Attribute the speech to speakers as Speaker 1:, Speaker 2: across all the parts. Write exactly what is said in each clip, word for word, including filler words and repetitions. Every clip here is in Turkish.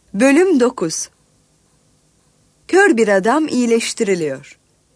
Speaker 1: Bölüm dokuz. Kör bir adam iyileştiriliyor.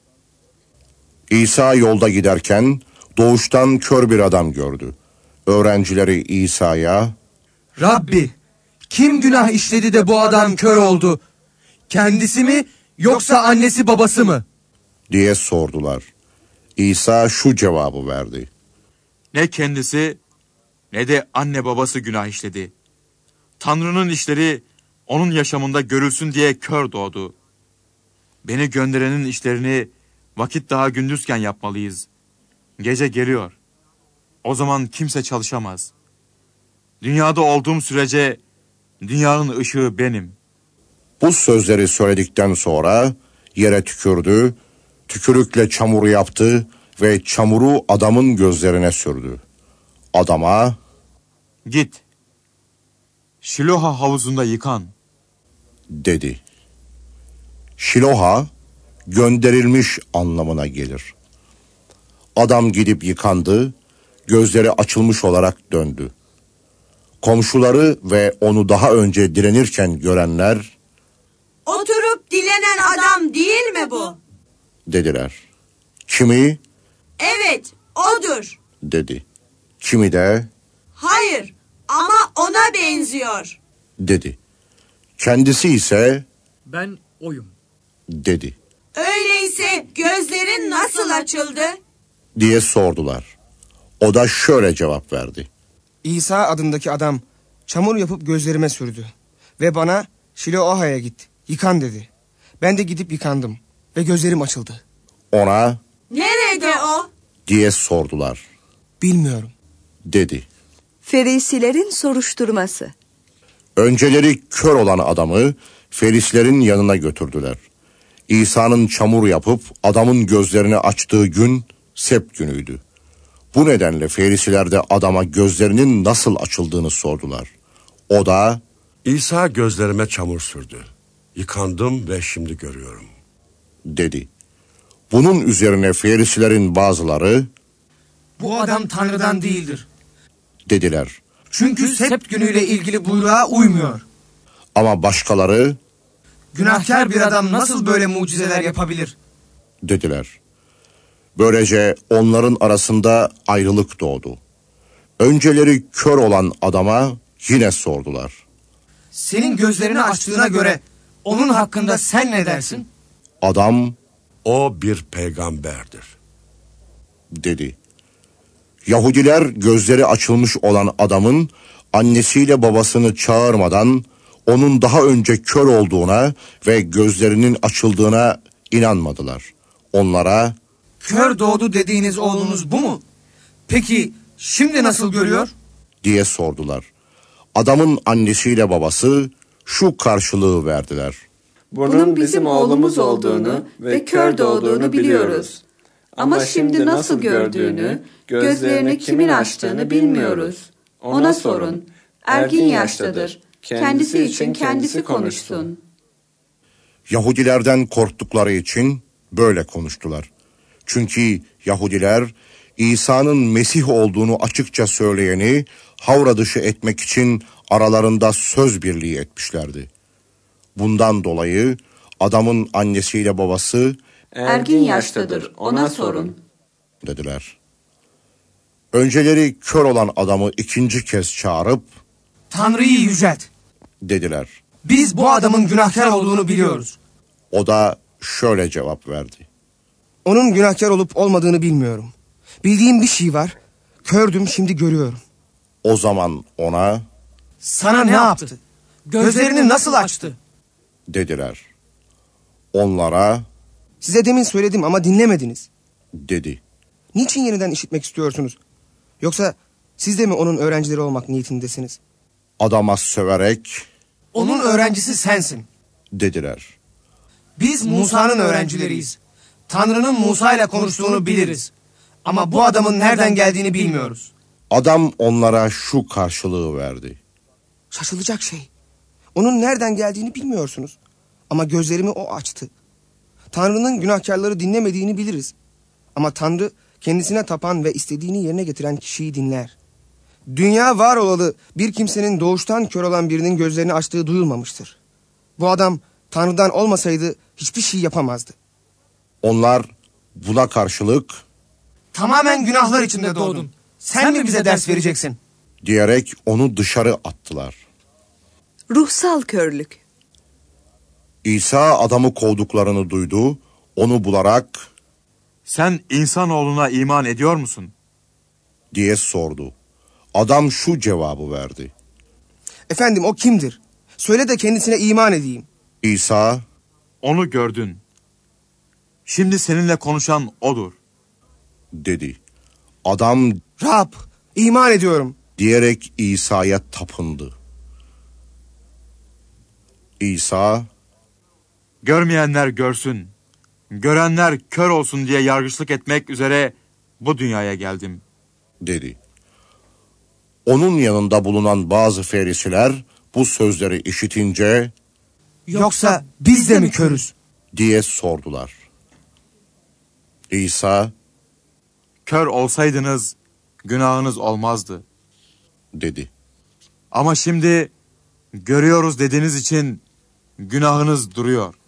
Speaker 2: İsa yolda giderken doğuştan kör bir adam gördü. Öğrencileri İsa'ya,
Speaker 3: "Rabbi, kim günah işledi de bu adam kör oldu? Kendisi mi yoksa annesi babası mı?"
Speaker 2: diye sordular. İsa şu cevabı verdi:
Speaker 4: Ne kendisi ne de anne babası günah işledi. Tanrı'nın işleri onun yaşamında görülsün diye kör doğdu. Beni gönderenin işlerini vakit daha gündüzken yapmalıyız. Gece geliyor. O zaman kimse çalışamaz. Dünyada olduğum sürece dünyanın ışığı benim.
Speaker 2: Bu sözleri söyledikten sonra yere tükürdü, tükürükle çamuru yaptı ve çamuru adamın gözlerine sürdü. Adama,
Speaker 4: Git, Şiloha havuzunda yıkan
Speaker 2: dedi. Şiloha, gönderilmiş anlamına gelir. Adam gidip yıkandı, gözleri açılmış olarak döndü. Komşuları ve onu daha önce direnirken görenler,
Speaker 5: "Oturup dilenen adam değil mi bu?"
Speaker 2: dediler. Kimi?
Speaker 5: "Evet, odur."
Speaker 2: Dedi. Kimi de,
Speaker 5: "Hayır, ama ona benziyor."
Speaker 2: dedi. Kendisi ise,
Speaker 3: "Ben oyum."
Speaker 2: dedi.
Speaker 5: "Öyleyse gözlerin nasıl açıldı?"
Speaker 2: diye sordular. O da şöyle cevap verdi.
Speaker 6: İsa adındaki adam çamur yapıp gözlerime sürdü ve bana Şiloaha'ya git, yıkan dedi. Ben de gidip yıkandım ve gözlerim açıldı.
Speaker 2: Ona,
Speaker 5: "Nerede o?"
Speaker 2: diye sordular.
Speaker 6: Bilmiyorum,
Speaker 2: dedi.
Speaker 1: Ferisilerin soruşturması.
Speaker 2: Önceleri kör olan adamı Ferislerin yanına götürdüler. İsa'nın çamur yapıp adamın gözlerini açtığı gün Sebt günüydü. Bu nedenle Ferisiler de adama gözlerinin nasıl açıldığını sordular. O da,
Speaker 7: İsa gözlerime çamur sürdü. Yıkandım ve şimdi görüyorum,
Speaker 2: dedi. Bunun üzerine Ferisilerin bazıları,
Speaker 3: "Bu adam Tanrı'dan değildir.
Speaker 2: dediler.
Speaker 3: Çünkü Sebt günüyle ilgili buyruğa uymuyor.
Speaker 2: Ama başkaları,
Speaker 3: Günahkar bir adam nasıl böyle mucizeler yapabilir?"
Speaker 2: dediler. Böylece onların arasında ayrılık doğdu. Önceleri kör olan adama yine sordular.
Speaker 3: "Senin gözlerini açtığına göre onun hakkında sen ne dersin?"
Speaker 2: Adam,
Speaker 7: o bir peygamberdir,
Speaker 2: dedi. Yahudiler gözleri açılmış olan adamın annesiyle babasını çağırmadan onun daha önce kör olduğuna ve gözlerinin açıldığına inanmadılar. Onlara,
Speaker 3: "Kör doğdu dediğiniz oğlunuz bu mu? Peki şimdi nasıl görüyor?"
Speaker 2: diye sordular. Adamın annesiyle babası şu karşılığı verdiler.
Speaker 8: Bunun bizim oğlumuz olduğunu ve kör doğduğunu biliyoruz. Ama şimdi nasıl gördüğünü, gözlerini kimin açtığını bilmiyoruz. Ona sorun. Ergin yaştadır. Kendisi için kendisi konuşsun."
Speaker 2: Yahudilerden korktukları için böyle konuştular. Çünkü Yahudiler İsa'nın Mesih olduğunu açıkça söyleyeni havra dışı etmek için aralarında söz birliği etmişlerdi. Bundan dolayı adamın annesiyle babası,
Speaker 8: "Ergin yaştadır, ona sorun."
Speaker 2: dediler. Önceleri kör olan adamı ikinci kez çağırıp,
Speaker 3: "Tanrı'yı yücelt.
Speaker 2: dediler.
Speaker 3: Biz bu adamın günahkar olduğunu biliyoruz."
Speaker 2: O da şöyle cevap verdi.
Speaker 6: onun günahkar olup olmadığını bilmiyorum. Bildiğim bir şey var, kördüm şimdi görüyorum.
Speaker 2: O zaman ona,
Speaker 3: "Sana ne yaptı? Gözlerini nasıl açtı?"
Speaker 2: dediler. Onlara,
Speaker 6: Size demin söyledim ama dinlemediniz.
Speaker 2: dedi.
Speaker 6: Niçin yeniden işitmek istiyorsunuz? Yoksa siz de mi onun öğrencileri olmak niyetindesiniz?
Speaker 2: Adama söverek,
Speaker 3: "Onun öğrencisi sensin.
Speaker 2: dediler.
Speaker 3: Biz Musa'nın öğrencileriyiz. Tanrı'nın Musa ile konuştuğunu biliriz. Ama bu adamın nereden geldiğini bilmiyoruz."
Speaker 2: Adam onlara şu karşılığı verdi.
Speaker 6: Şaşılacak şey. Onun nereden geldiğini bilmiyorsunuz. Ama gözlerimi o açtı. Tanrı'nın günahkarları dinlemediğini biliriz. Ama Tanrı kendisine tapan ve istediğini yerine getiren kişiyi dinler. Dünya var olalı bir kimsenin doğuştan kör olan birinin gözlerini açtığı duyulmamıştır. Bu adam Tanrı'dan olmasaydı hiçbir şey yapamazdı.
Speaker 2: Onlar buna karşılık
Speaker 3: Tamamen günahlar içinde doğdun. Sen mi bize ders vereceksin?
Speaker 2: diyerek onu dışarı attılar.
Speaker 1: Ruhsal körlük.
Speaker 2: İsa adamı kovduklarını duydu, onu bularak
Speaker 4: Sen insanoğluna iman ediyor musun?
Speaker 2: diye sordu. Adam şu cevabı verdi.
Speaker 6: Efendim o kimdir? Söyle de kendisine iman edeyim.
Speaker 2: İsa,
Speaker 4: Onu gördün. Şimdi seninle konuşan odur.
Speaker 2: dedi. Adam
Speaker 6: Rab, iman ediyorum.
Speaker 2: diyerek İsa'ya tapındı. İsa,
Speaker 4: Görmeyenler görsün, görenler kör olsun diye yargıçlık etmek üzere bu dünyaya geldim.
Speaker 2: dedi. Onun yanında bulunan bazı ferisiler bu sözleri işitince
Speaker 3: Yoksa biz de mi körüz?
Speaker 2: diye sordular. İsa
Speaker 4: Kör olsaydınız günahınız olmazdı.
Speaker 2: dedi.
Speaker 4: Ama şimdi görüyoruz dediğiniz için günahınız duruyor.